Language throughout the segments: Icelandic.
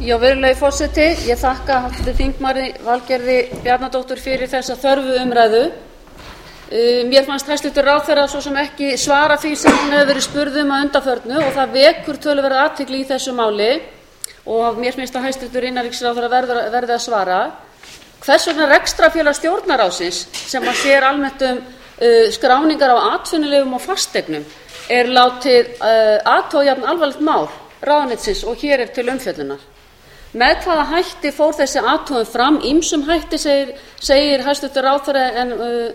Já, virðulegi forseti, ég þakka hv. þingmanni Valgerði Bjarnadóttur fyrir þessa þörfu umræðu. Mér fannst hæstv. Ráðherra svo sem ekki svara því sem hún hefur verið spurð að undanförnu og það vekur töluverða athygli í þessu máli og mér finnst að hæstv. Innanríkisráðherra verði að svara. Hvers vegna rekstrarfélag Stjórnarráðsins sem sér almennt skráningar á atvinnuleyfum og fasteignum látið athuga jafn alvarlegt mál ráðuneytisins og hér til umfjöllunar? Með hvaða hætti fór þessi athugun fram? Ýmsum hætti segir hæstv. ráðherra en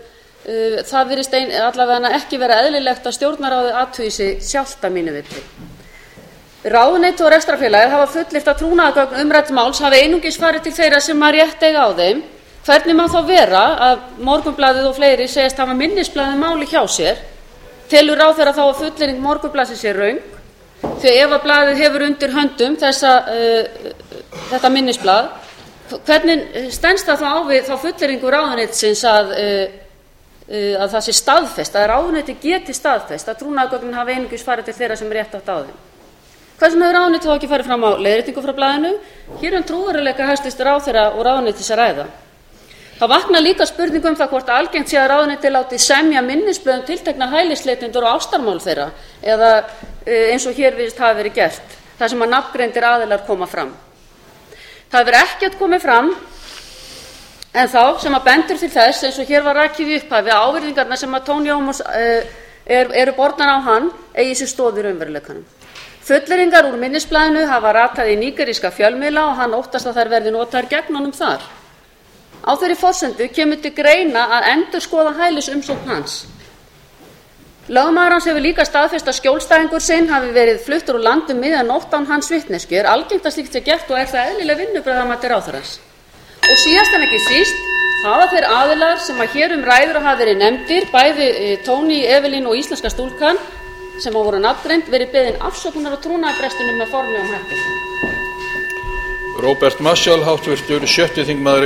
það virðist allavega ekki vera eðlilegt að Stjórnarráðið athugi sig sjálft að mínu viti. Ráðuneyti og rekstrarfélagið hafa fullyrt að trúnaðargögn umrædds máls hafi einungis farið til þeirra sem rétt eiga á þeim. Hvernig má þá vera að Morgunblaðið og fleiri segjast hafa minnisblaðið máli hjá sér? Telur ráðherra þá að fullyrðing Morgunblaðsins sé röng? Því ef að blaðið hefur undir höndum þetta minnisblað, hvernig stenst það þá á við þá fullyrðingu ráðuneytisins að það sé staðfest, að ráðuneyti geti staðfest að trúnaðargögnin hafi einungis farið til þeirra sem rétt átt á þeim? Hvers vegna hefur ráðuneytið þá ekki farið fram á leiðréttingu frá blaðinu? Hér trúverðugleika hæstv. ráðherra og ráðuneytis að ræða. Það vaknar líka spurning það hvort algengt sé að ráðuneytið láti semja minnisblöð tiltekna hælisleitendur og ástarmál þeirra eða eins og hér virðist hafa verið gert, þar sem nafngreindir aðilar koma fram. Það hefur ekkert komið fram en þá sem bendir til þess, eins og hér var rakið í upphafi, að ávirðingarnar sem Tony Amos eru bornar á hann eigi sér stoð í raunveruleikanum. Fullyrðingar úr minnisblaðinu hafa ratað í nígeríska fjölmiðla og hann óttast að þær verði notaðar gegn honum þar. Á þeirri forsendu kemur til greina að endurskoða hælisumsókn hans. Lögmaður hans hefur líka staðfest að skjólstæðingur sinn hafi verið fluttur úr landi miðja nótt án hans vitneskju. Er algengt að slíkt sé gert og er það eðlileg vinnubrögð að mati ráðherrans? Og síðast en ekki síst hafa þeir aðilar sem hér ræður hafa verið nefndir, bæði Tony, Evelyn og íslenska stúlkan sem voru nafngreind, verið beðin afsökunar á trúnaðarbrestinum með formlegum hætti. Róbert Marshall, hv. 6. þingmaður